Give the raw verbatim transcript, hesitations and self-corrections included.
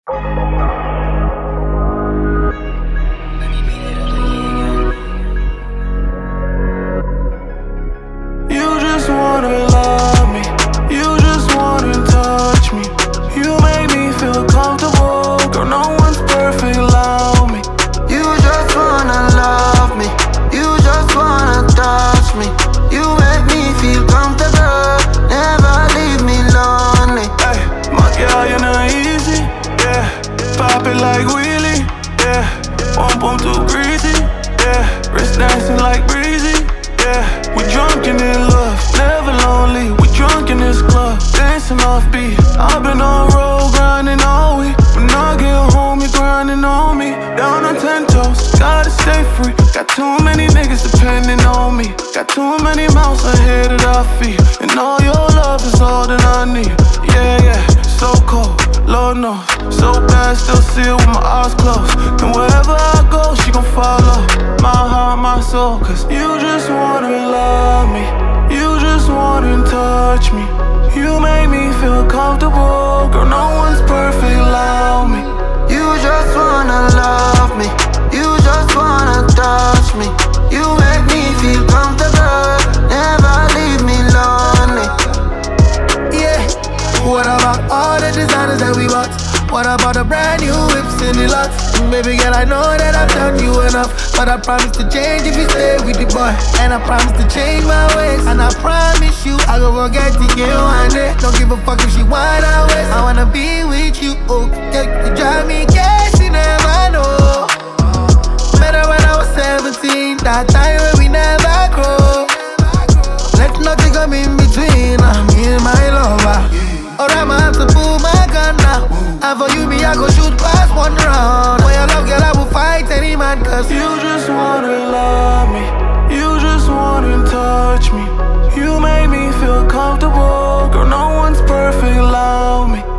You just wanna love me, you just wanna touch me. You make me feel comfortable, girl, no one's perfect, allow me. You just wanna love me, you just wanna touch me. You make me feel comfortable, never leave me lonely. Hey, my girl, you're not easy, yeah. Pop it like wheelie, yeah. Boom, boom, too greasy, yeah. Wrist dancing like breezy, yeah. We drunk in love, never lonely. We drunk in this club, dancing off beat. I've been on road, grinding all week. When I get home, you're grinding on me. Down on ten toes, gotta stay free. Got too many niggas depending on me. Got too many mouths ahead of our feet. And all your love is all that I need. Yeah, yeah, so cold, Lord knows. So bad, still see it with my eyes closed. And wherever I go, she gon' follow. My heart, my soul, cause you just wanna love me. You just wanna touch me. You make me feel comfortable, girl, no one's perfect, allow me. You just wanna love me, you just wanna touch me. You make me feel comfortable, never leave me lonely. Yeah, what about all the designers that we bought? What about the brand new whips in the lot? Baby girl, I know that I've done you enough, but I promise to change if you stay with the boy. And I promise to change my ways, and I promise you I go forget to get one day. Don't give a fuck if she wanna waste. I wanna be with you, okay? You drive me crazy, never know. Met her when I was seventeen, that time when we never grow. Let nothing come in between, I'm in my lover. Or I'ma have to pull my gun now. And for you, me, I go shoot past one round. For your love, girl, I will fight any man, cause you just wanna love me, you just wanna touch me. You make me feel comfortable, girl, no one's perfect, allow me.